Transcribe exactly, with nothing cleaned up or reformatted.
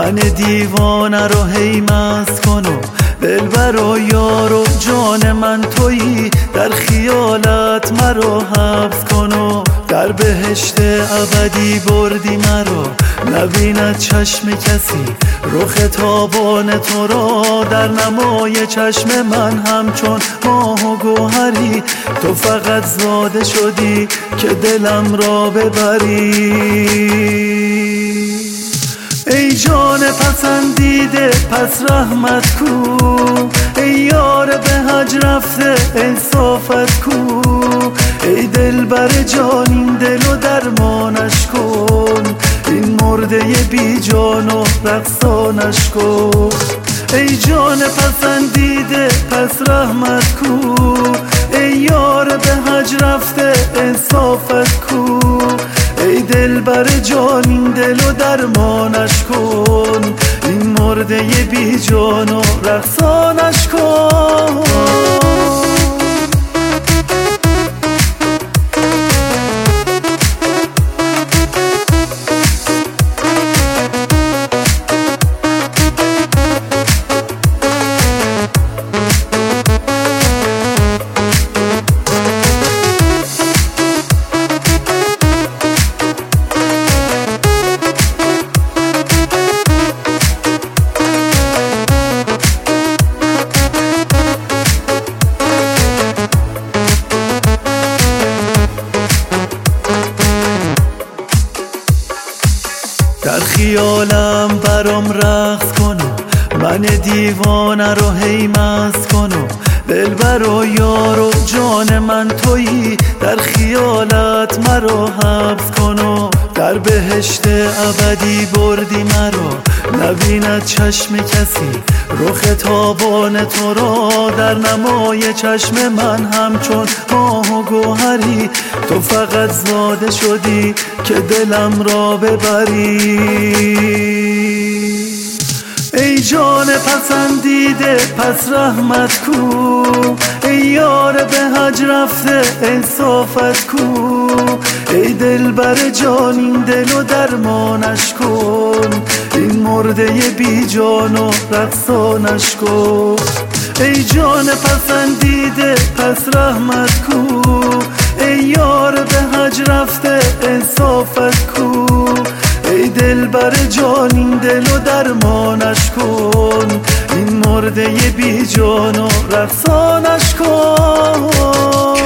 من دیوانه رو هی مست کن و دلبر و یار و جان من تویی، در خیالت مرا حبس کن و در بهشت ابدی بردی مرا، نبیند چشم کسی رخ تابان تو را، در نمای چشم من همچون ماه و گوهری، تو فقط زاده شدی که دلم را ببری. ای جان پسندیده پس رحمت کو، ای یار به حج رفته انصافت کو، ای دلبر جان این دل و درمانش کن، این مرده بی جان و رقصانش کن. ای جان پسندیده پس رحمت کو، ای یار به حج رفته انصافت کو، ای دلبر جان این دل و درمانش کن، این مرده بی جان و رقصانش کن. در خیالم برام رقص کن و من دیوانه رو هی مست کن و دلبر و یار و جان من تویی، در خیالت مرا حبس کن و در بهشت ابدی بردی مرا، نبیند چشم کسی رخ تابان تو را، در نمای چشم من همچون ماه و گوهری، تو فقط زاده شدی که دلم را ببری. ای جان پسندیده پس رحمت کو، ای یار به حج رفته انصافت کو، ای دلبر جان این دل و درمانش کن، این مرده بی جان و رقصانش کن. ای جان پسندیده پس رحمت کو، ای یار به حج رفته انصافت کو، ای دلبر جان این دل و درمانش کن، این مرده بی جان و رقصانش کن.